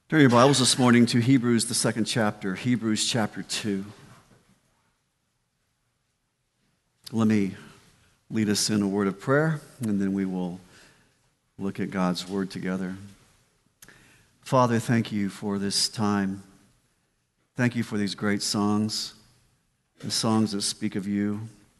Turn your Bibles this morning to Hebrews, the second chapter, Hebrews chapter 2. Let me lead us in a word of prayer, and then we will look at God's word together. Father, thank you for this time. Thank you for these great songs, the songs that speak of you.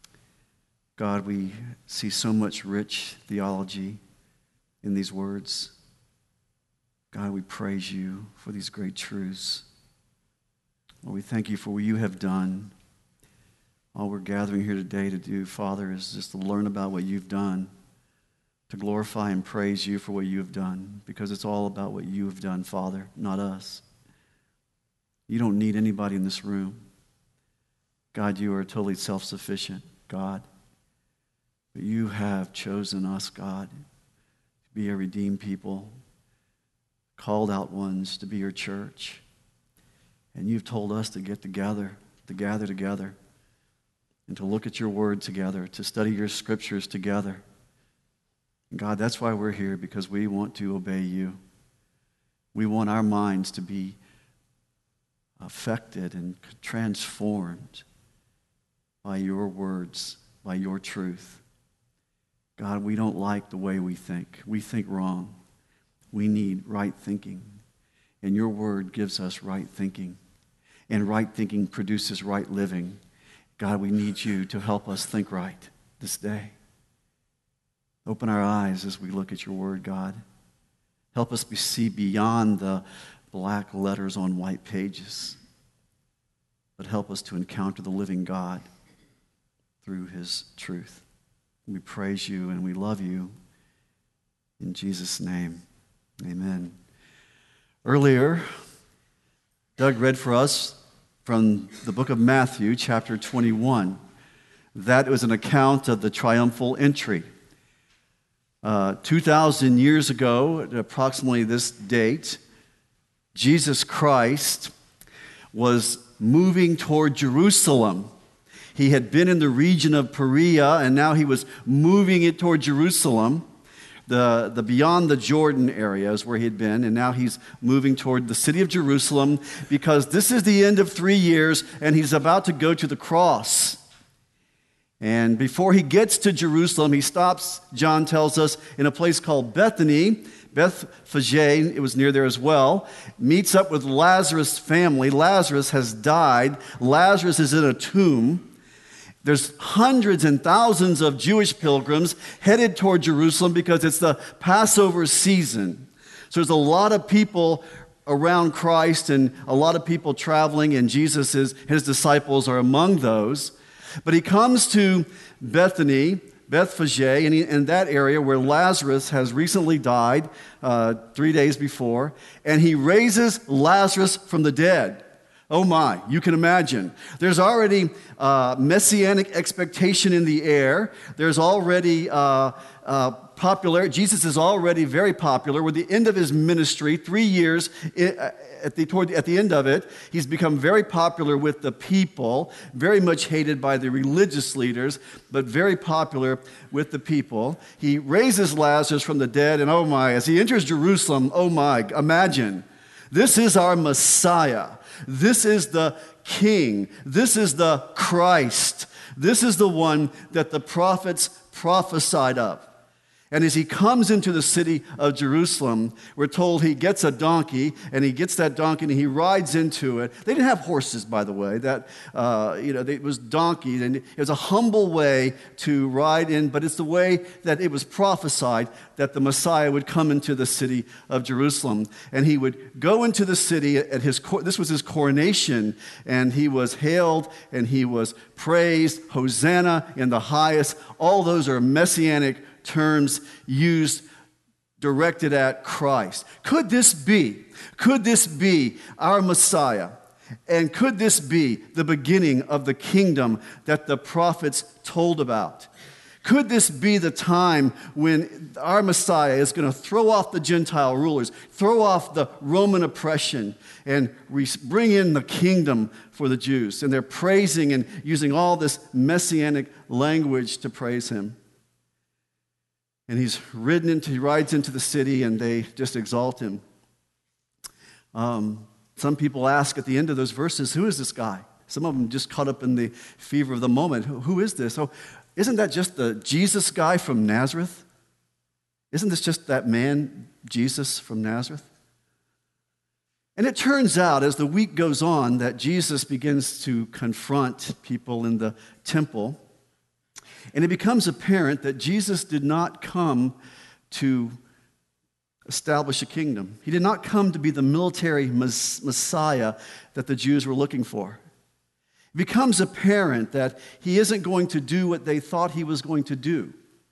God, we see so much rich theology in these words. God, we praise you for these great truths. Lord, we thank you for what you have done. All we're gathering here today to do, Father, is just to learn about what you've done, to glorify and praise you for what you have done, because it's all about what you have done, Father, not us. You don't need anybody in this room. God, you are totally self-sufficient, God. But you have chosen us, God, to be a redeemed people, called out ones to be your church. And you've told us to get together, to gather together, and to look at your word together, to study your scriptures together. And God, that's why we're here, because we want to obey you. We want our minds to be affected and transformed by your words, by your truth. God, we don't like the way we think. We think wrong. We need right thinking, and your word gives us right thinking, and right thinking produces right living. God, we need you to help us think right this day. Open our eyes as we look at your word, God. Help us see beyond the black letters on white pages, but help us to encounter the living God through his truth. We praise you and we love you. In Jesus' name. Amen. Earlier, Doug read for us from the book of Matthew, chapter 21. That was an account of the triumphal entry. 2,000 years ago, at approximately this date, Jesus Christ was moving toward Jerusalem. He had been in the region of Perea, and now he was moving it toward Jerusalem. The beyond the Jordan area is where he had been, and now he's moving toward the city of Jerusalem, because this is the end of 3 years, and he's about to go to the cross. And before he gets to Jerusalem, he stops, John tells us, in a place called Bethany, Bethphage, it was near there as well, meets up with Lazarus' family. Lazarus has died. Lazarus is in a tomb. There's hundreds and thousands of Jewish pilgrims headed toward Jerusalem because it's the Passover season. So there's a lot of people around Christ and a lot of people traveling, and his disciples are among those. But he comes to Bethany, Bethphage, and in that area where Lazarus has recently died 3 days before, and he raises Lazarus from the dead. Oh my, you can imagine. There's already messianic expectation in the air. There's already popular. Jesus is already very popular. With the end of his ministry, 3 years at the end of it, he's become very popular with the people, very much hated by the religious leaders, but very popular with the people. He raises Lazarus from the dead, and oh my, as he enters Jerusalem, oh my, imagine. This is our Messiah. This is the King. This is the Christ. This is the one that the prophets prophesied of. And as he comes into the city of Jerusalem, we're told he gets a donkey, and he gets that donkey and he rides into it. They didn't have horses, by the way. It was donkeys, and it was a humble way to ride in, but it's the way that it was prophesied that the Messiah would come into the city of Jerusalem. And he would go into the city at this was his coronation, and he was hailed and he was praised. Hosanna in the highest. All those are messianic terms used directed at Christ. Could this be our Messiah? And could this be the beginning of the kingdom that the prophets told about? Could this be the time when our Messiah is going to throw off the Gentile rulers, throw off the Roman oppression, and bring in the kingdom for the Jews? And they're praising and using all this messianic language to praise him. And he rides into the city, and they just exalt him. Some people ask at the end of those verses, who is this guy? Some of them just caught up in the fever of the moment. Who is this? Oh, isn't that just the Jesus guy from Nazareth? Isn't this just that man, Jesus from Nazareth? And it turns out, as the week goes on, that Jesus begins to confront people in the temple. And it becomes apparent that Jesus did not come to establish a kingdom. He did not come to be the military Messiah that the Jews were looking for. It becomes apparent that he isn't going to do what they thought he was going to do.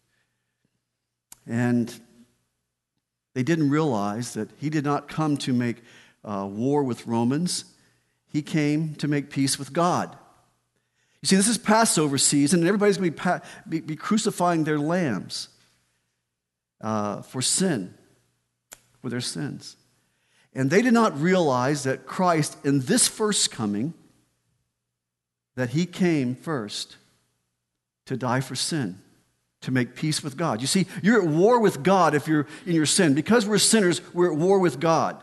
And they didn't realize that he did not come to make war with Romans. He came to make peace with God. You see, this is Passover season, and everybody's going to be crucifying their lambs for sin, for their sins. And they did not realize that Christ, in this first coming, that he came first to die for sin, to make peace with God. You see, you're at war with God if you're in your sin. Because we're sinners, we're at war with God.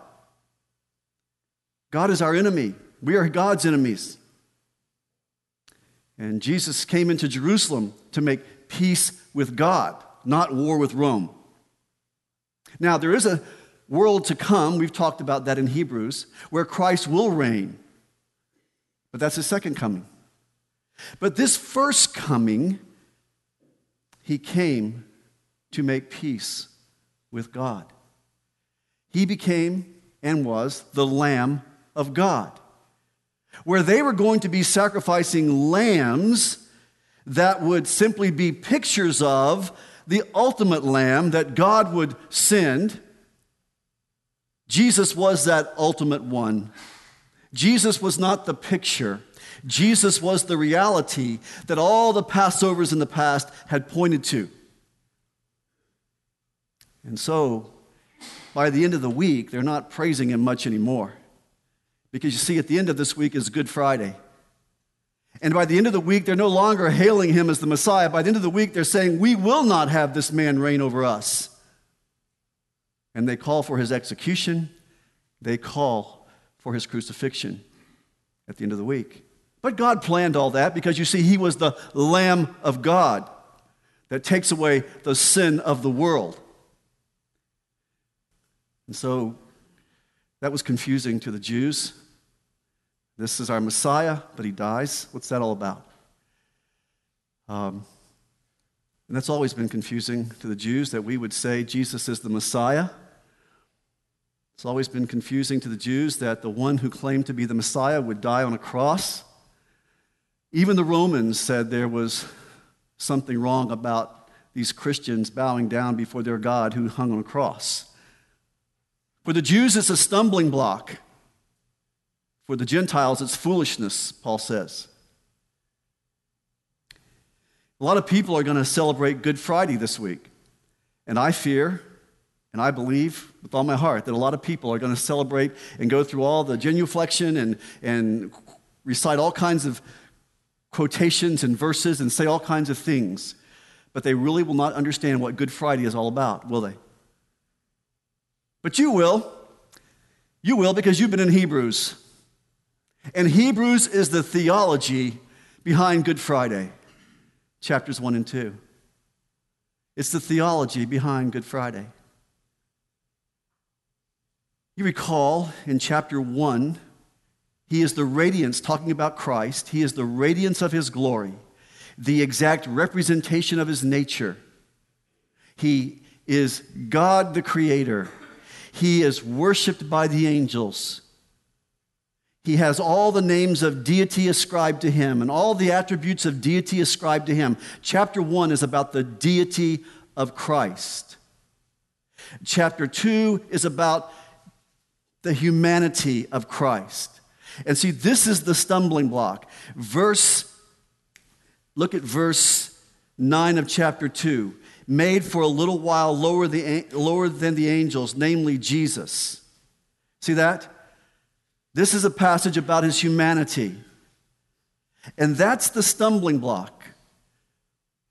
God is our enemy. We are God's enemies. And Jesus came into Jerusalem to make peace with God, not war with Rome. Now, there is a world to come, we've talked about that in Hebrews, where Christ will reign. But that's his second coming. But this first coming, he came to make peace with God. He became and was the Lamb of God, where they were going to be sacrificing lambs that would simply be pictures of the ultimate lamb that God would send. Jesus was that ultimate one. Jesus was not the picture. Jesus was the reality that all the Passovers in the past had pointed to. And so, by the end of the week, they're not praising him much anymore. Because you see, at the end of this week is Good Friday. And by the end of the week, they're no longer hailing him as the Messiah. By the end of the week, they're saying, we will not have this man reign over us. And they call for his execution. They call for his crucifixion at the end of the week. But God planned all that because, you see, he was the Lamb of God that takes away the sin of the world. And so that was confusing to the Jews. This is our Messiah, but he dies. What's that all about? And that's always been confusing to the Jews, that we would say Jesus is the Messiah. It's always been confusing to the Jews that the one who claimed to be the Messiah would die on a cross. Even the Romans said there was something wrong about these Christians bowing down before their God who hung on a cross. For the Jews, it's a stumbling block. For the Gentiles, it's foolishness, Paul says. A lot of people are going to celebrate Good Friday this week. And I fear, and I believe with all my heart, that a lot of people are going to celebrate and go through all the genuflection and recite all kinds of quotations and verses and say all kinds of things. But they really will not understand what Good Friday is all about, will they? But you will. You will, because you've been in Hebrews. And Hebrews is the theology behind Good Friday, chapters 1 and 2. It's the theology behind Good Friday. You recall in chapter 1, he is the radiance, talking about Christ, he is the radiance of his glory, the exact representation of his nature. He is God the Creator. He is worshiped by the angels. He has all the names of deity ascribed to him and all the attributes of deity ascribed to him. Chapter 1 is about the deity of Christ. Chapter 2 is about the humanity of Christ. And see, this is the stumbling block. Look at verse 9 of chapter 2. Made for a little while lower than the angels, namely Jesus. See that? This is a passage about his humanity. And that's the stumbling block.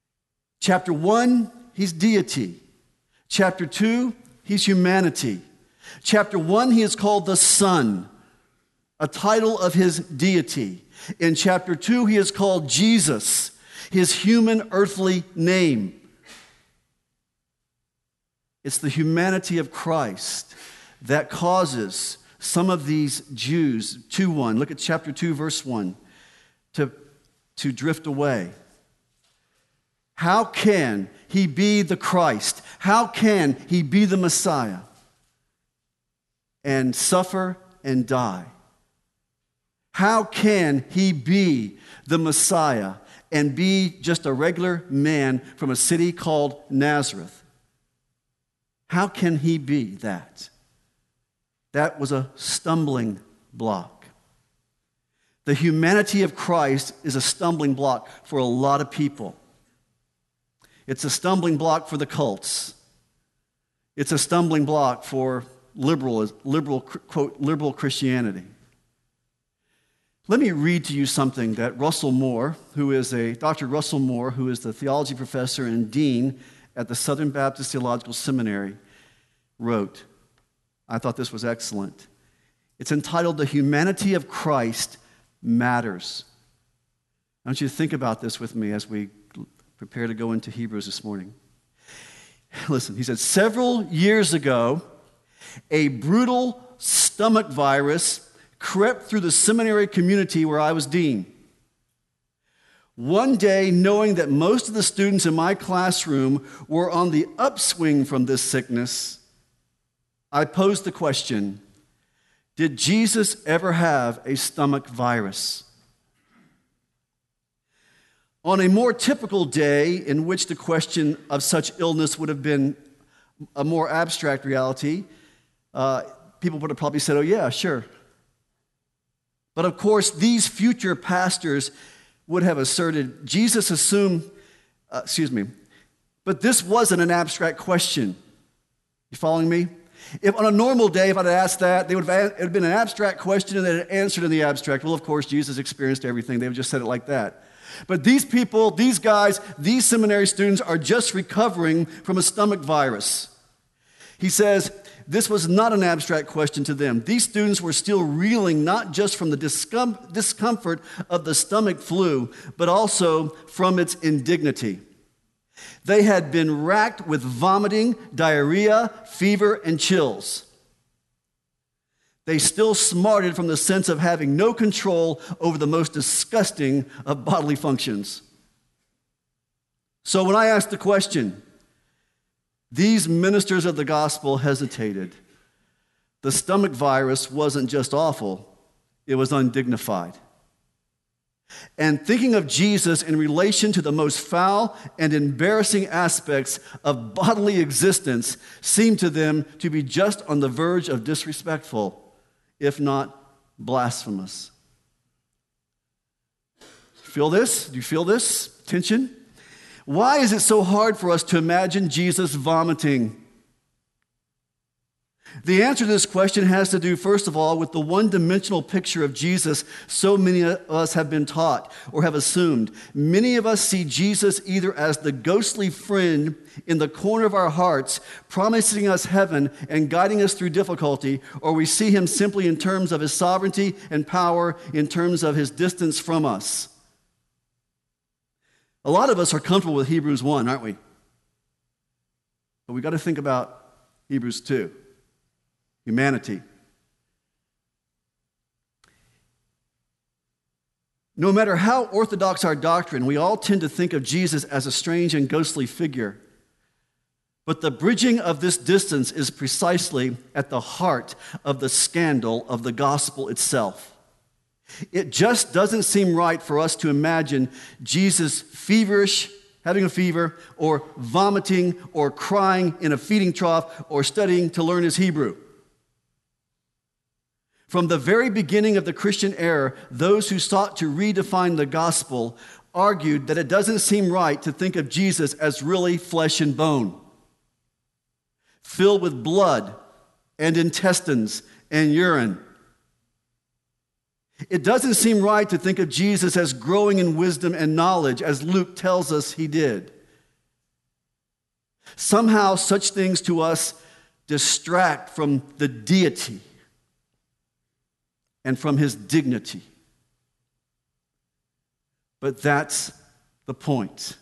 Chapter 1, he's deity. Chapter 2, he's humanity. Chapter 1, he is called the Son, a title of his deity. In chapter 2, he is called Jesus, his human earthly name. It's the humanity of Christ that causes some of these Jews, 2:1, look at chapter 2, verse 1, to drift away. How can he be the Christ? How can he be the Messiah and suffer and die? How can he be the Messiah and be just a regular man from a city called Nazareth? How can he be that? That was a stumbling block. The humanity of Christ is a stumbling block for a lot of people. It's a stumbling block for the cults. It's a stumbling block for liberal Christianity. Let me read to you something that Russell Moore, Dr. Russell Moore, who is the theology professor and dean at the Southern Baptist Theological Seminary, wrote. I thought this was excellent. It's entitled, "The Humanity of Christ Matters." I want you to think about this with me as we prepare to go into Hebrews this morning. Listen, he said, several years ago, a brutal stomach virus crept through the seminary community where I was dean. One day, knowing that most of the students in my classroom were on the upswing from this sickness, I posed the question, did Jesus ever have a stomach virus? On a more typical day in which the question of such illness would have been a more abstract reality, people would have probably said, oh yeah, sure. But of course, these future pastors would have asserted, Jesus assumed, but this wasn't an abstract question. You following me? If on a normal day, if I'd asked that, it would have been an abstract question and they'd have answered in the abstract. Well, of course, Jesus experienced everything. They would just said it like that. But these people, these guys, these seminary students are just recovering from a stomach virus. He says, this was not an abstract question to them. These students were still reeling not just from the discomfort of the stomach flu, but also from its indignity. They had been racked with vomiting, diarrhea, fever, and chills. They still smarted from the sense of having no control over the most disgusting of bodily functions. So when I asked the question, these ministers of the gospel hesitated. The stomach virus wasn't just awful, it was undignified. And thinking of Jesus in relation to the most foul and embarrassing aspects of bodily existence seemed to them to be just on the verge of disrespectful, if not blasphemous. Feel this? Do you feel this tension? Why is it so hard for us to imagine Jesus vomiting? The answer to this question has to do, first of all, with the one-dimensional picture of Jesus so many of us have been taught or have assumed. Many of us see Jesus either as the ghostly friend in the corner of our hearts, promising us heaven and guiding us through difficulty, or we see him simply in terms of his sovereignty and power, in terms of his distance from us. A lot of us are comfortable with Hebrews 1, aren't we? But we've got to think about Hebrews 2. Humanity. No matter how orthodox our doctrine, we all tend to think of Jesus as a strange and ghostly figure. But the bridging of this distance is precisely at the heart of the scandal of the gospel itself. It just doesn't seem right for us to imagine Jesus feverish, having a fever, or vomiting, or crying in a feeding trough, or studying to learn his Hebrew. From the very beginning of the Christian era, those who sought to redefine the gospel argued that it doesn't seem right to think of Jesus as really flesh and bone, filled with blood and intestines and urine. It doesn't seem right to think of Jesus as growing in wisdom and knowledge, as Luke tells us he did. Somehow, such things to us distract from the deity and from his dignity. But that's the point.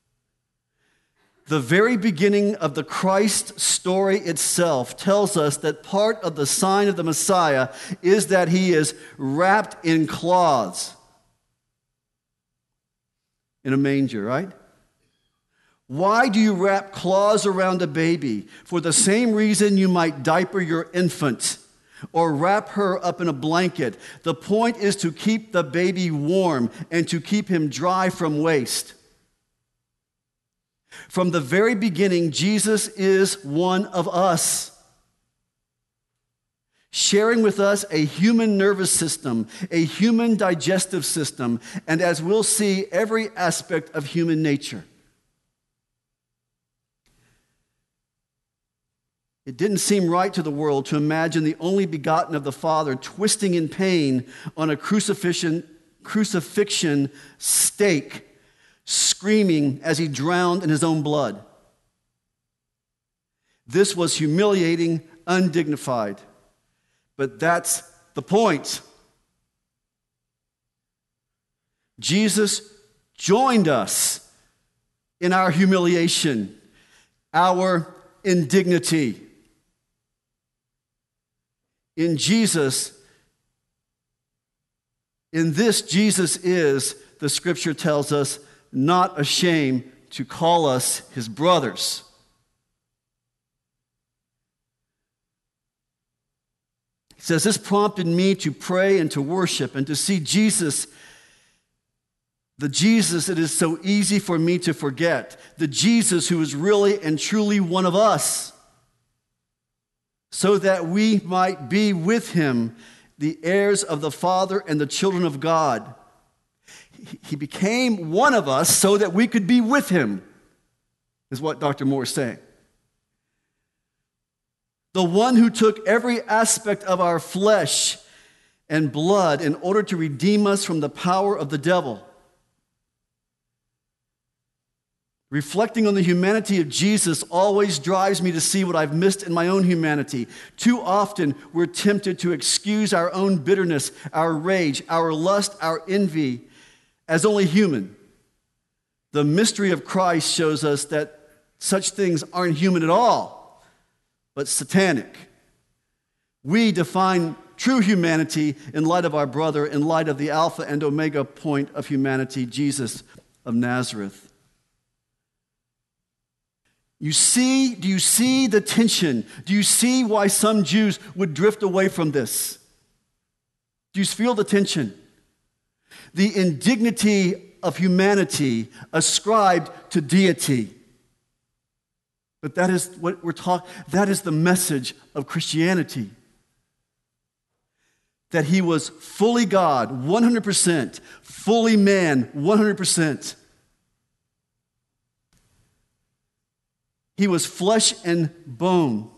The very beginning of the Christ story itself tells us that part of the sign of the Messiah is that he is wrapped in cloths in a manger, right? Why do you wrap cloths around a baby? For the same reason you might diaper your infant or wrap her up in a blanket. The point is to keep the baby warm and to keep him dry from waste. From the very beginning, Jesus is one of us, sharing with us a human nervous system, a human digestive system, and as we'll see, every aspect of human nature. It didn't seem right to the world to imagine the only begotten of the Father twisting in pain on a crucifixion stake, screaming as he drowned in his own blood. This was humiliating, undignified. But that's the point. Jesus joined us in our humiliation, our indignity. In Jesus is, the scripture tells us, not ashamed to call us his brothers. He says, this prompted me to pray and to worship and to see Jesus, the Jesus it is so easy for me to forget, the Jesus who is really and truly one of us, so that we might be with him, the heirs of the Father and the children of God. He became one of us so that we could be with him, is what Dr. Moore is saying. The one who took every aspect of our flesh and blood in order to redeem us from the power of the devil. Reflecting on the humanity of Jesus always drives me to see what I've missed in my own humanity. Too often, we're tempted to excuse our own bitterness, our rage, our lust, our envy as only human. The mystery of Christ shows us that such things aren't human at all, but satanic. We define true humanity in light of our brother, in light of the Alpha and Omega point of humanity, Jesus of Nazareth. Do you see the tension? Do you see why some Jews would drift away from this? Do you feel the tension? The indignity of humanity ascribed to deity. But that is what we're talking, that is the message of Christianity. That he was fully God, 100%, fully man, 100%. He was flesh and bone.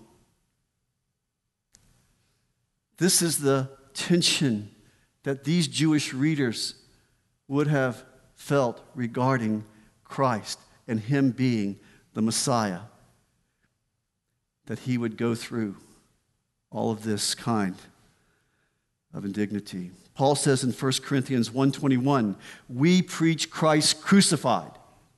This is the tension that these Jewish readers would have felt regarding Christ and him being the Messiah. That he would go through all of this kind of indignity. Paul says in 1 Corinthians 1:21, we preach Christ crucified.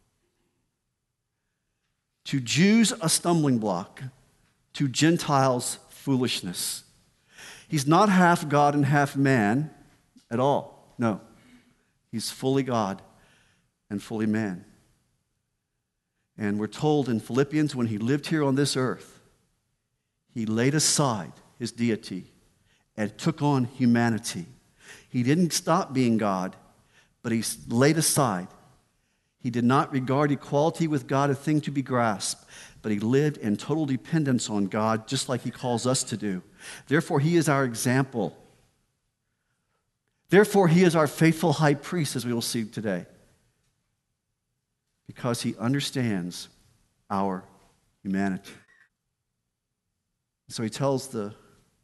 To Jews, a stumbling block. To Gentiles, foolishness. He's not half God and half man at all. No. He's fully God and fully man. And we're told in Philippians, when he lived here on this earth, he laid aside his deity and took on humanity. He didn't stop being God, but he laid aside. He did not regard equality with God a thing to be grasped, but he lived in total dependence on God, just like he calls us to do. Therefore, he is our example. Therefore, he is our faithful high priest, as we will see today, because he understands our humanity. So he tells the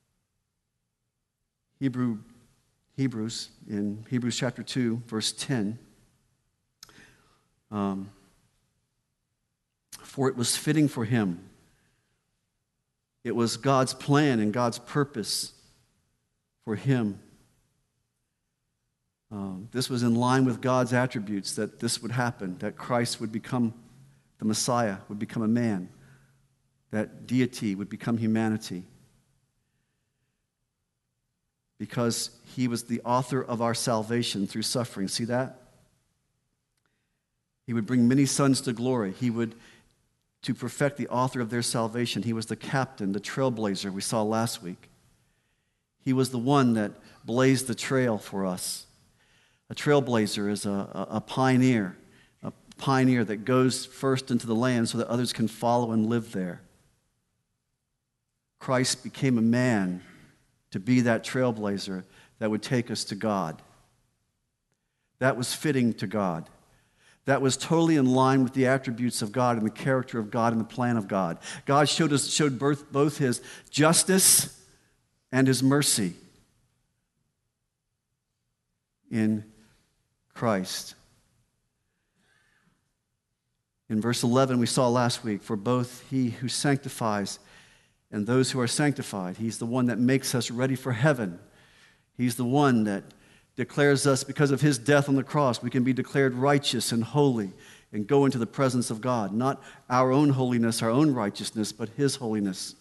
Hebrews in Hebrews chapter 2, verse 10, for it was fitting for him It was God's plan and God's purpose for him. This was in line with God's attributes, that this would happen, that Christ would become the Messiah, would become a man, that deity would become humanity. Because he was the author of our salvation through suffering. See that? He would bring many sons to glory. He would, to perfect the author of their salvation, he was the captain, the trailblazer we saw last week. He was the one that blazed the trail for us. A trailblazer is a pioneer that goes first into the land so that others can follow and live there. Christ became a man to be that trailblazer that would take us to God. That was fitting to God. That was totally in line with the attributes of God and the character of God and the plan of God. God showed both his justice and his mercy in Christ. In verse 11, we saw last week, for both he who sanctifies and those who are sanctified, he's the one that makes us ready for heaven. He's the one that declares us, because of his death on the cross, we can be declared righteous and holy and go into the presence of God. Not our own holiness, our own righteousness, but his holiness.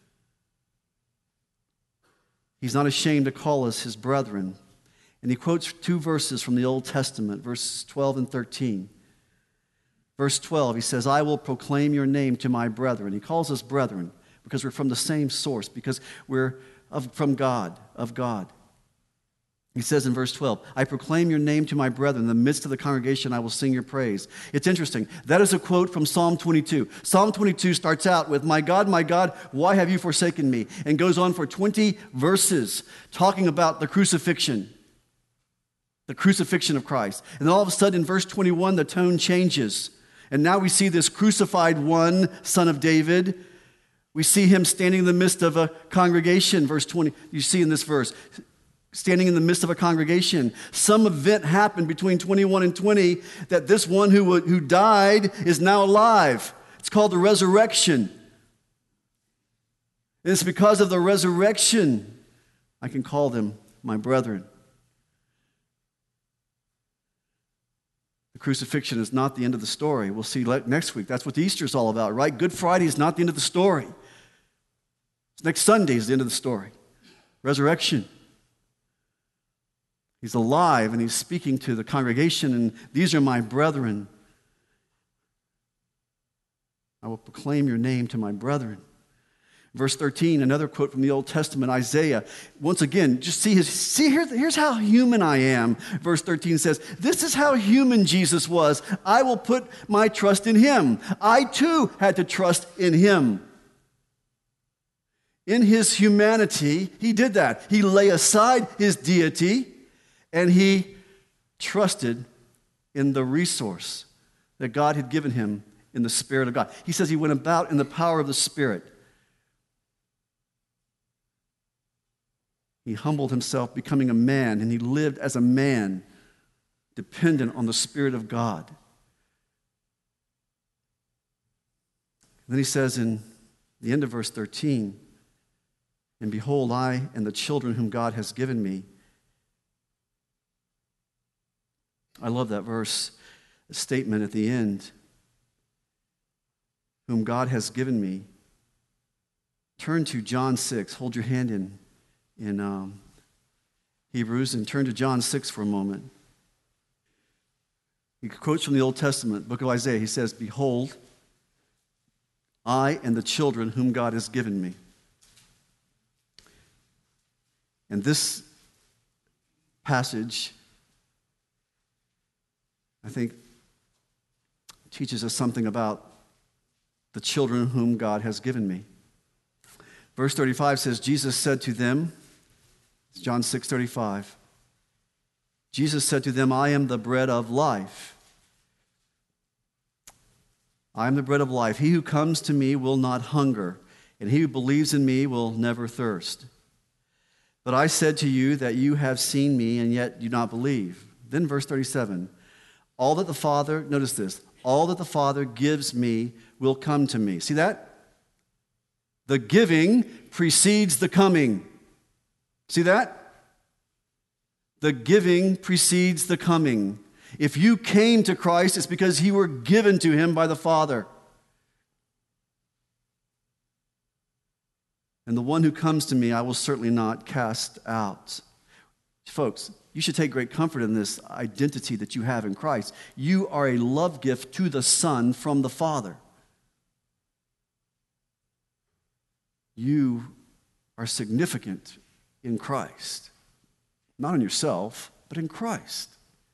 He's not ashamed to call us his brethren. And he quotes two verses from the Old Testament, verses 12 and 13. Verse 12, he says, I will proclaim your name to my brethren. He calls us brethren because we're from the same source, because we're from God, of God. He says in verse 12, I proclaim your name to my brethren. In the midst of the congregation, I will sing your praise. It's interesting. That is a quote from Psalm 22. Psalm 22 starts out with, my God, why have you forsaken me? And goes on for 20 verses talking about the crucifixion of Christ. And then all of a sudden in verse 21, the tone changes. And now we see this crucified one, son of David. We see him standing in the midst of a congregation, verse 20. You see in this verse, standing in the midst of a congregation. Some event happened between 21 and 20 that this one who died is now alive. It's called the resurrection. And it's because of the resurrection I can call them my brethren. The crucifixion is not the end of the story. We'll see next week. That's what the Easter is all about, right? Good Friday is not the end of the story. Next Sunday is the end of the story. Resurrection. He's alive and he's speaking to the congregation, and these are my brethren. I will proclaim your name to my brethren. Verse 13, another quote from the Old Testament, Isaiah. Once again, just here's how human I am. Verse 13 says, this is how human Jesus was. I will put my trust in him. I too had to trust in him. In his humanity, he did that. He lay aside his deity and he trusted in the resource that God had given him in the Spirit of God. He says he went about in the power of the Spirit. He humbled himself, becoming a man, and he lived as a man, dependent on the Spirit of God. And then he says in the end of verse 13, and behold, I and the children whom God has given me. I love that verse, the statement at the end, whom God has given me. Turn to John 6. Hold your hand in Hebrews and turn to John 6 for a moment. He quotes from the Old Testament, book of Isaiah. He says, behold, I and the children whom God has given me. And this passage, I think, teaches us something about the children whom God has given me. Verse 35 says, Jesus said to them, John 6:35, Jesus said to them, I am the bread of life. I am the bread of life. He who comes to me will not hunger, and he who believes in me will never thirst. But I said to you that you have seen me, and yet do not believe. Then verse 37, all that the Father, notice this, all that the Father gives me will come to me. See that? The giving precedes the coming. See that? The giving precedes the coming. If you came to Christ, it's because you were given to him by the Father. And the one who comes to me, I will certainly not cast out. Folks, you should take great comfort in this identity that you have in Christ. You are a love gift to the Son from the Father. You are significant in Christ. Not in yourself, but in Christ.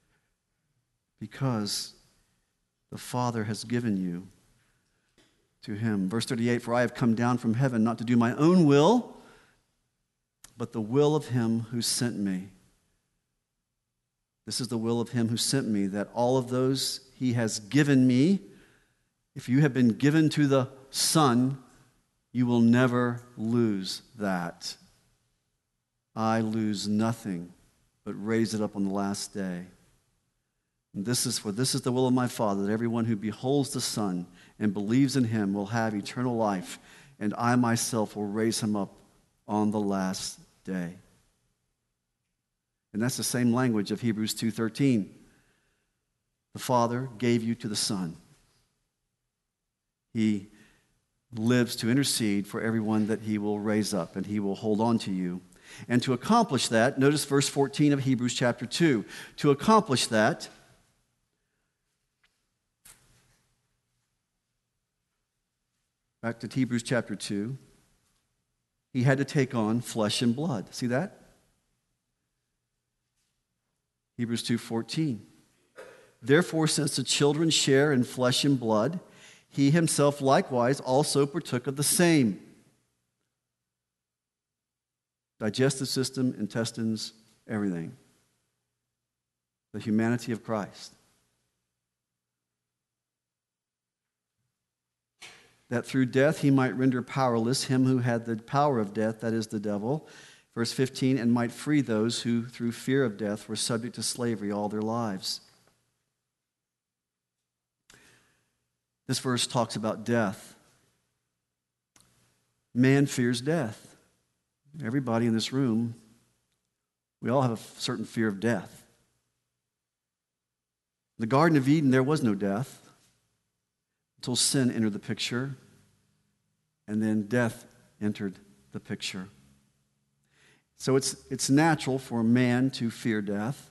Because the Father has given you to him. Verse 38, for I have come down from heaven not to do my own will, but the will of him who sent me. This is the will of him who sent me, that all of those he has given me, if you have been given to the Son, you will never lose that. I lose nothing, but raise it up on the last day. And this is the will of my Father, that everyone who beholds the Son and believes in him will have eternal life, and I myself will raise him up on the last day. And that's the same language of Hebrews 2:13. The Father gave you to the Son. He lives to intercede for everyone that he will raise up, and he will hold on to you. And to accomplish that, notice verse 14 of Hebrews chapter 2. To accomplish that, back to Hebrews chapter 2, he had to take on flesh and blood. See that? Hebrews 2:14. Therefore, since the children share in flesh and blood, he himself likewise also partook of the same. Digestive system, intestines, everything. The humanity of Christ. That through death he might render powerless him who had the power of death, that is the devil. Verse 15, and might free those who through fear of death were subject to slavery all their lives. This verse talks about death. Man fears death. Everybody in this room, we all have a certain fear of death. In the Garden of Eden, there was no death until sin entered the picture, and then death entered the picture. So it's natural for man to fear death.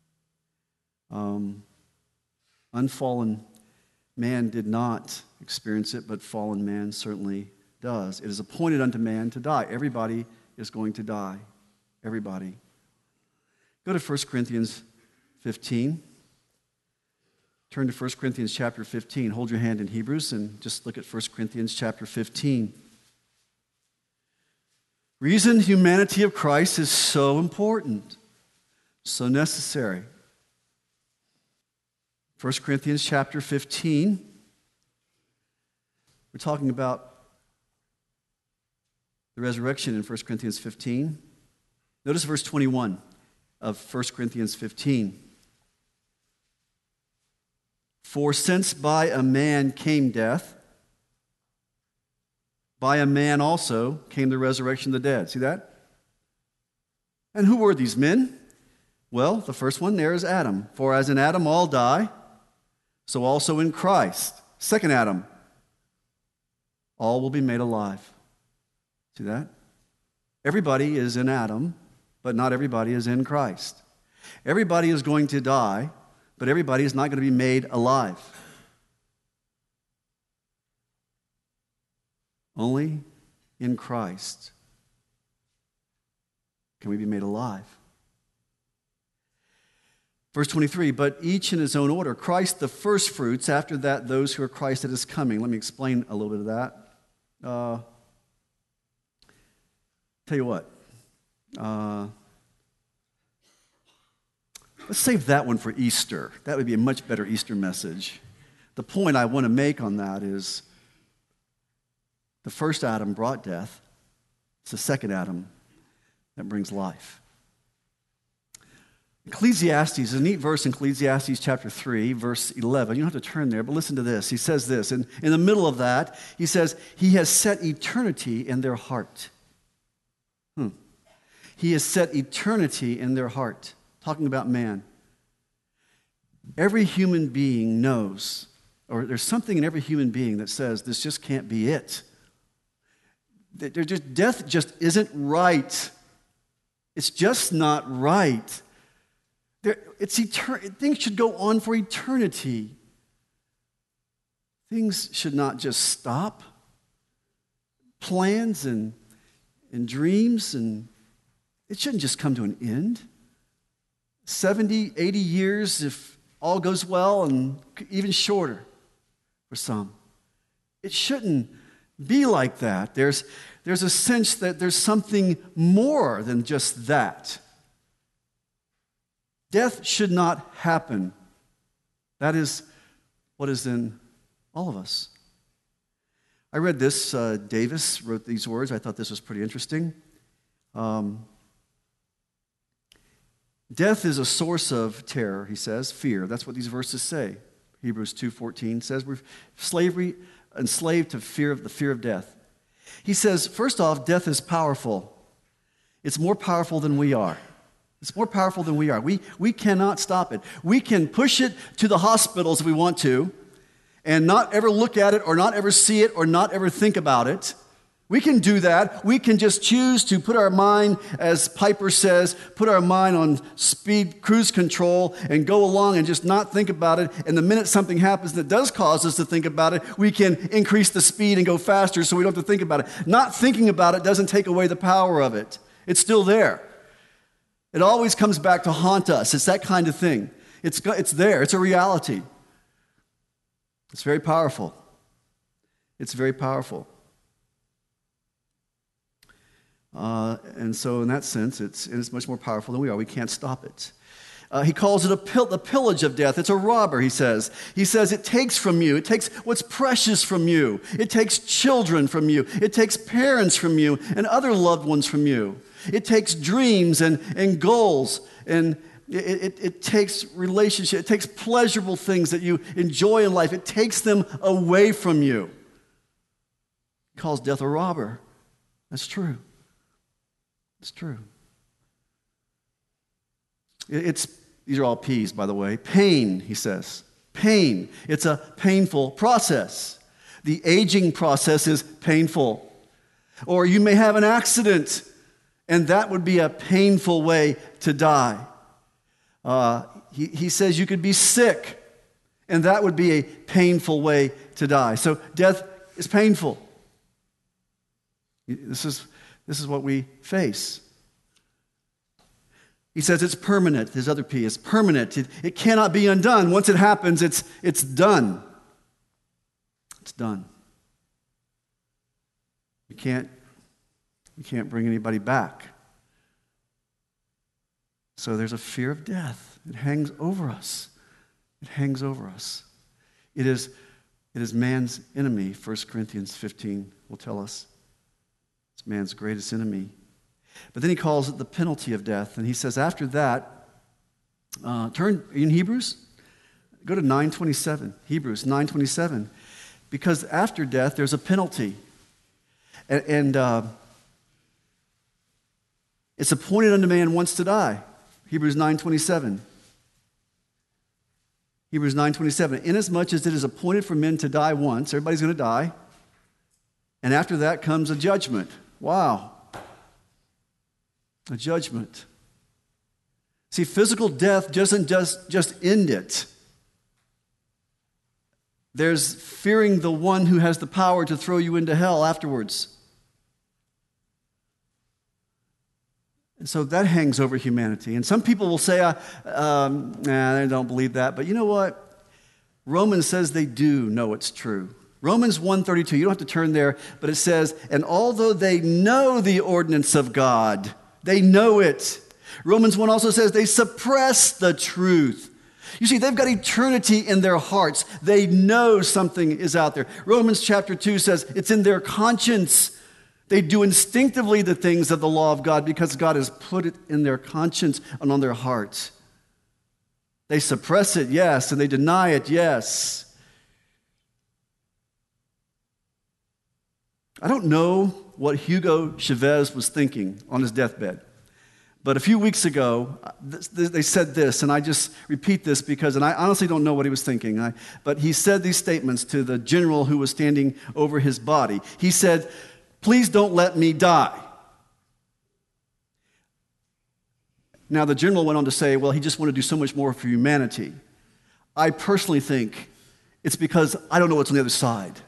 Unfallen man did not experience it, but fallen man certainly does. It is appointed unto man to die. Everybody is going to die. Everybody. Go to 1 Corinthians 15. Turn to 1 Corinthians chapter 15. Hold your hand in Hebrews and just look at 1 Corinthians chapter 15. Reason humanity of Christ is so important, so necessary. 1 Corinthians chapter 15. We're talking about the resurrection in 1 Corinthians 15. Notice verse 21 of 1 Corinthians 15. For since by a man came death, by a man also came the resurrection of the dead. See that? And who were these men? Well, the first one there is Adam. For as in Adam all die, so also in Christ. Second Adam, all will be made alive. See that? Everybody is in Adam, but not everybody is in Christ. Everybody is going to die, but everybody is not going to be made alive. Only in Christ can we be made alive. Verse 23, but each in his own order. Christ the first fruits, after that those who are Christ that is coming. Let me explain a little bit of that. Tell you what. Let's save that one for Easter. That would be a much better Easter message. The point I want to make on that is the first Adam brought death. It's the second Adam that brings life. Ecclesiastes is a neat verse in Ecclesiastes chapter 3, verse 11. You don't have to turn there, but listen to this. He says this, and in the middle of that, he says, He has set eternity in their heart. He has set eternity in their heart. Talking about man. Every human being knows, or there's something in every human being that says, this just can't be it. Death just isn't right. It's just not right. Things should go on for eternity. Things should not just stop. Plans and dreams, and it shouldn't just come to an end. 70, 80 years if all goes well, and even shorter for some. It shouldn't be like that. There's a sense that there's something more than just that. Death should not happen. That is what is in all of us. I read this. Davis wrote these words. I thought this was pretty interesting. Death is a source of terror, he says, fear. That's what these verses say. Hebrews 2:14 says we're enslaved to the fear of death. He says, first off, death is powerful. It's more powerful than we are. It's more powerful than we are. We cannot stop it. We can push it to the hospitals if we want to and not ever look at it or not ever see it or not ever think about it. We can do that. We can just choose to put our mind, as Piper says, put our mind on speed cruise control and go along and just not think about it. And the minute something happens that does cause us to think about it, we can increase the speed and go faster so we don't have to think about it. Not thinking about it doesn't take away the power of it. It's still there. It always comes back to haunt us. It's that kind of thing. It's there. It's a reality. It's very powerful. It's very powerful. And so in that sense, it's much more powerful than we are. We can't stop it. He calls it the pillage of death. It's a robber, he says. He says it takes from you. It takes what's precious from you. It takes children from you. It takes parents from you and other loved ones from you. It takes dreams and goals, and it takes relationship. It takes pleasurable things that you enjoy in life. It takes them away from you. He calls death a robber. That's true. It's true. These are all P's, by the way. Pain, he says. Pain. It's a painful process. The aging process is painful. Or you may have an accident, and that would be a painful way to die. He says you could be sick, and that would be a painful way to die. So death is painful. This is what we face. He says it's permanent. His other P is permanent. It cannot be undone. Once it happens, it's done. It's done. You can't bring anybody back. So there's a fear of death. It hangs over us. It hangs over us. It is man's enemy, 1 Corinthians 15 will tell us. It's man's greatest enemy. But then he calls it the penalty of death. And he says after that, turn in Hebrews, go to 9:27, Hebrews 9:27. Because after death, there's a penalty. And it's appointed unto man once to die. Hebrews 9:27. Hebrews 9:27. Inasmuch as it is appointed for men to die once, everybody's going to die. And after that comes a judgment. Wow. A judgment. See, physical death doesn't just end it. There's fearing the one who has the power to throw you into hell afterwards. And so that hangs over humanity. And some people will say, they don't believe that. But you know what? Romans says they do know it's true. Romans 1:32, you don't have to turn there, but it says, and although they know the ordinance of God, they know it. Romans 1 also says they suppress the truth. You see, they've got eternity in their hearts. They know something is out there. Romans chapter 2 says it's in their conscience. They do instinctively the things of the law of God because God has put it in their conscience and on their hearts. They suppress it, yes, and they deny it, yes. I don't know what Hugo Chavez was thinking on his deathbed. But a few weeks ago, they said this, and I just repeat this because, and I honestly don't know what he was thinking, but he said these statements to the general who was standing over his body. He said, "Please don't let me die." Now, the general went on to say, well, he just wanted to do so much more for humanity. I personally think it's because I don't know what's on the other side.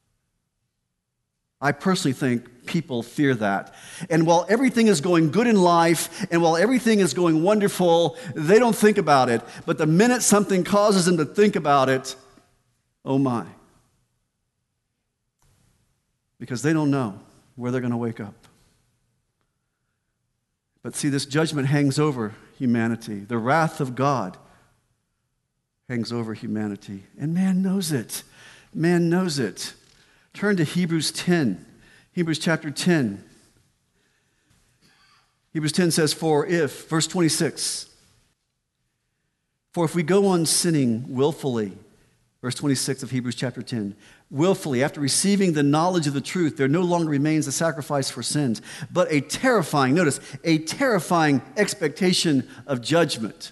I personally think people fear that. And while everything is going good in life, and while everything is going wonderful, they don't think about it. But the minute something causes them to think about it, oh my. Because they don't know where they're going to wake up. But see, this judgment hangs over humanity. The wrath of God hangs over humanity. And man knows it. Man knows it. Turn to Hebrews 10. Hebrews chapter 10. Hebrews 10 says, verse 26, for if we go on sinning willfully, verse 26 of Hebrews chapter 10, willfully, after receiving the knowledge of the truth, there no longer remains a sacrifice for sins, but a terrifying expectation of judgment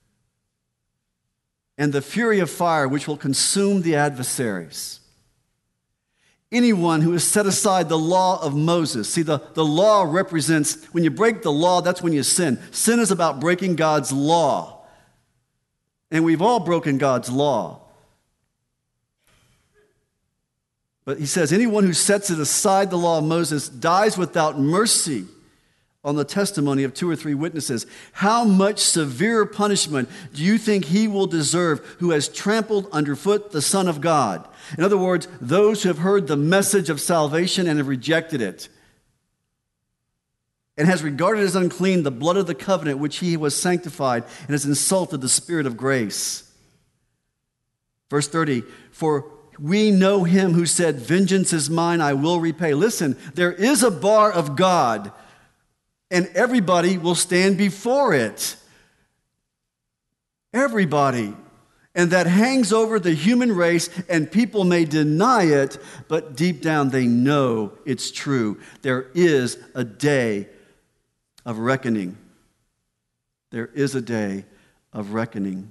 and the fury of fire which will consume the adversaries. Anyone who has set aside the law of Moses. See, the law represents, when you break the law, that's when you sin. Sin is about breaking God's law. And we've all broken God's law. But he says, anyone who sets it aside, the law of Moses, dies without mercy on the testimony of 2 or 3 witnesses. How much severer punishment do you think he will deserve who has trampled underfoot the Son of God? In other words, those who have heard the message of salvation and have rejected it, and has regarded as unclean the blood of the covenant which he was sanctified, and has insulted the Spirit of grace. Verse 30, for we know him who said, vengeance is mine, I will repay. Listen, there is a bar of God, and everybody will stand before it. Everybody. And that hangs over the human race, and people may deny it, but deep down they know it's true. There is a day of reckoning. There is a day of reckoning.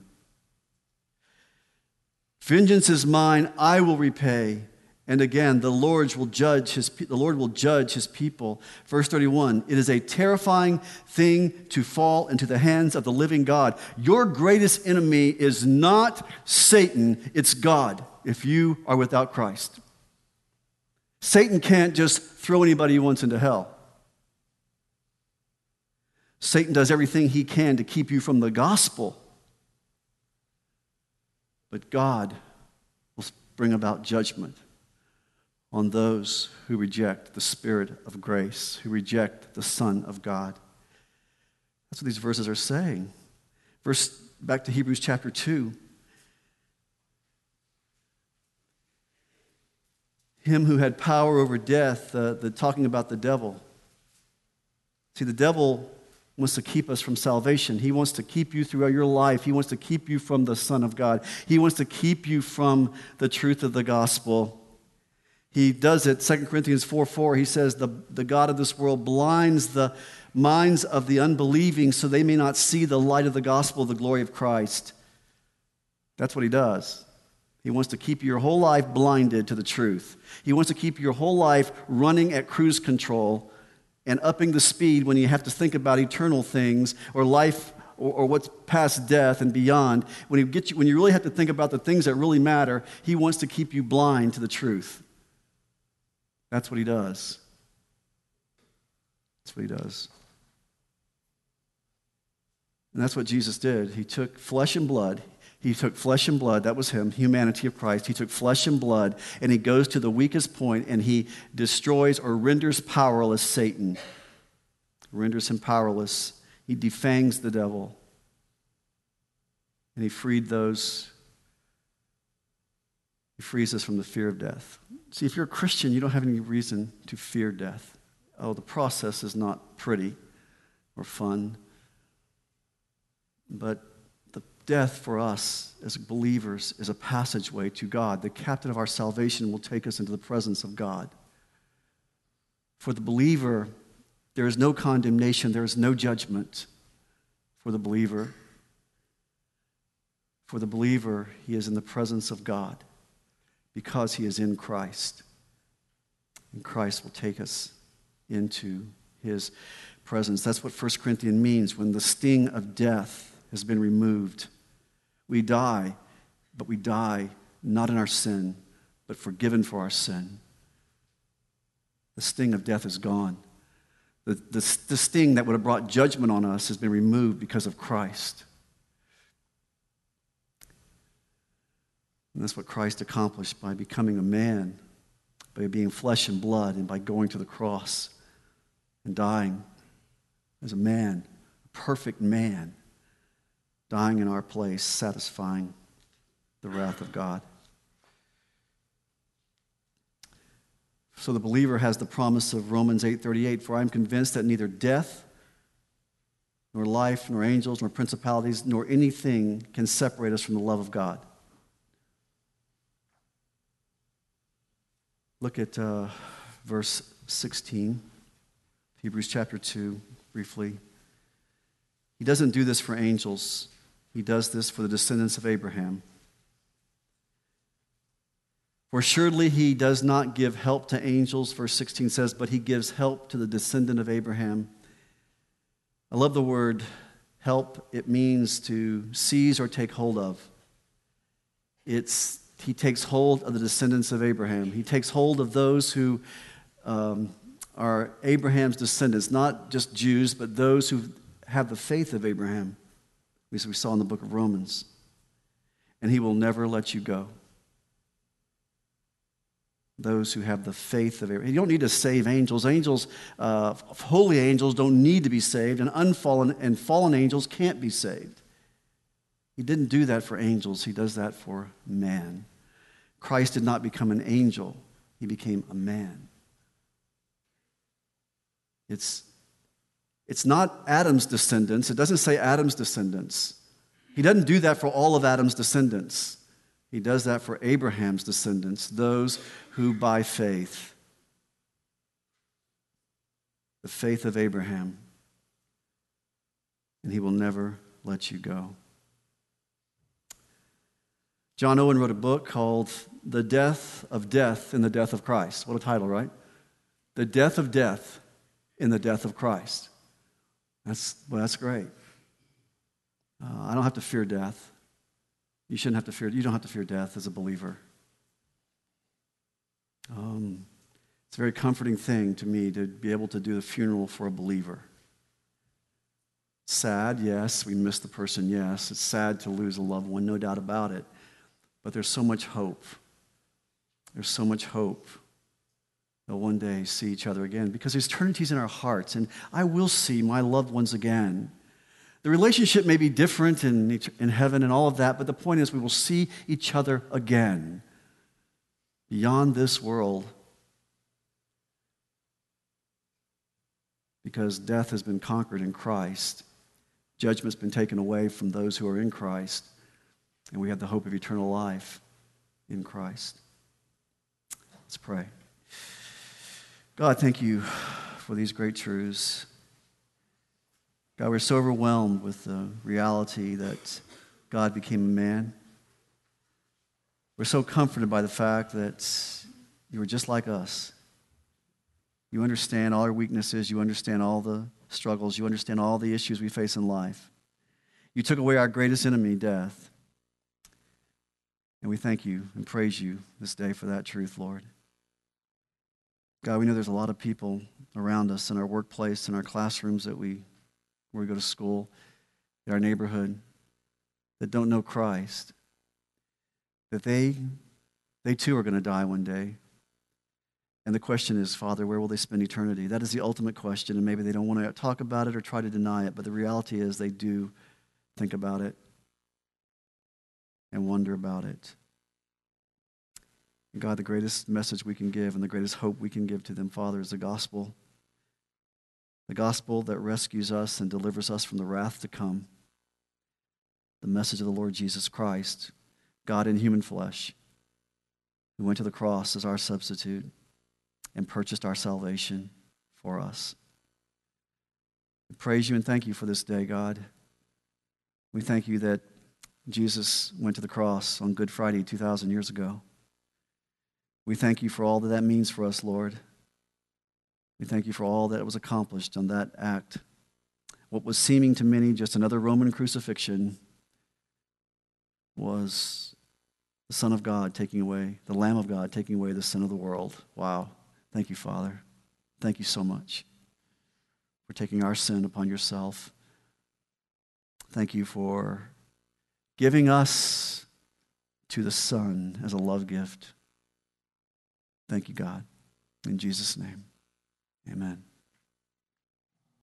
Vengeance is mine, I will repay. And again, the Lord will judge his people. Verse 31, it is a terrifying thing to fall into the hands of the living God. Your greatest enemy is not Satan, it's God, if you are without Christ. Satan can't just throw anybody he wants into hell. Satan does everything he can to keep you from the gospel. But God will bring about judgment on those who reject the Spirit of grace, who reject the Son of God. That's what these verses are saying. Back to Hebrews chapter 2. Him who had power over death, talking about the devil. See, the devil wants to keep us from salvation. He wants to keep you throughout your life. He wants to keep you from the Son of God. He wants to keep you from the truth of the gospel. He does it, 2 Corinthians 4:4, he says, the God of this world blinds the minds of the unbelieving so they may not see the light of the gospel, the glory of Christ. That's what he does. He wants to keep your whole life blinded to the truth. He wants to keep your whole life running at cruise control and upping the speed when you have to think about eternal things or life or what's past death and beyond. When you really have to think about the things that really matter, he wants to keep you blind to the truth. That's what he does. That's what he does. And that's what Jesus did. He took flesh and blood. That was him, humanity of Christ. He took flesh and blood, and he goes to the weakest point, and he destroys or renders powerless Satan. Renders him powerless. He defangs the devil. And he frees us from the fear of death. See, if you're a Christian, you don't have any reason to fear death. Oh, the process is not pretty or fun, but the death for us as believers is a passageway to God. The captain of our salvation will take us into the presence of God. For the believer, there is no condemnation, there is no judgment for the believer. For the believer, he is in the presence of God because he is in Christ. And Christ will take us into his presence. That's what 1 Corinthians means when the sting of death has been removed. We die, but we die not in our sin, but forgiven for our sin. The sting of death is gone. The sting that would have brought judgment on us has been removed because of Christ. And that's what Christ accomplished by becoming a man, by being flesh and blood, and by going to the cross and dying as a man, a perfect man, dying in our place, satisfying the wrath of God. So the believer has the promise of Romans 8:38, for I am convinced that neither death, nor life, nor angels, nor principalities, nor anything can separate us from the love of God. Look at verse 16, Hebrews chapter 2, briefly. He doesn't do this for angels. He does this for the descendants of Abraham. For surely he does not give help to angels, verse 16 says, but he gives help to the descendant of Abraham. I love the word help. It means to seize or take hold of. He takes hold of the descendants of Abraham. He takes hold of those who are Abraham's descendants, not just Jews, but those who have the faith of Abraham, as we saw in the book of Romans. And he will never let you go. Those who have the faith of Abraham. You don't need to save angels. Angels, holy angels don't need to be saved, and unfallen and fallen angels can't be saved. He didn't do that for angels. He does that for man. Christ did not become an angel. He became a man. It's not Adam's descendants. It doesn't say Adam's descendants. He doesn't do that for all of Adam's descendants. He does that for Abraham's descendants, those who by faith, the faith of Abraham, and he will never let you go. John Owen wrote a book called The Death of Death in the Death of Christ. What a title, right? The Death of Death in the Death of Christ. That's great. I don't have to fear death. You don't have to fear death as a believer. It's a very comforting thing to me to be able to do the funeral for a believer. Sad, yes. We miss the person, yes. It's sad to lose a loved one, no doubt about it. But there's so much hope. There's so much hope. They'll one day see each other again because eternity's in our hearts, and I will see my loved ones again. The relationship may be different in heaven and all of that, but the point is we will see each other again beyond this world because death has been conquered in Christ. Judgment's been taken away from those who are in Christ, and we have the hope of eternal life in Christ. Let's pray. God, thank you for these great truths. God, we're so overwhelmed with the reality that God became a man. We're so comforted by the fact that you were just like us. You understand all our weaknesses. You understand all the struggles. You understand all the issues we face in life. You took away our greatest enemy, death. And we thank you and praise you this day for that truth, Lord. God, we know there's a lot of people around us in our workplace, in our classrooms where we go to school, in our neighborhood, that don't know Christ, that they too are going to die one day. And the question is, Father, where will they spend eternity? That is the ultimate question, and maybe they don't want to talk about it or try to deny it, but the reality is they do think about it and wonder about it. And God, the greatest message we can give and the greatest hope we can give to them, Father, is the gospel. The gospel that rescues us and delivers us from the wrath to come. the message of the Lord Jesus Christ, God in human flesh, who went to the cross as our substitute and purchased our salvation for us. We praise you and thank you for this day, God. We thank you that Jesus went to the cross on Good Friday 2,000 years ago. We thank you for all that that means for us, Lord. We thank you for all that was accomplished on that act. What was seeming to many just another Roman crucifixion was the Son of God taking away, the Lamb of God taking away the sin of the world. Wow. Thank you, Father. Thank you so much for taking our sin upon yourself. Thank you for giving us to the Son as a love gift. Thank you, God. In Jesus' name, amen.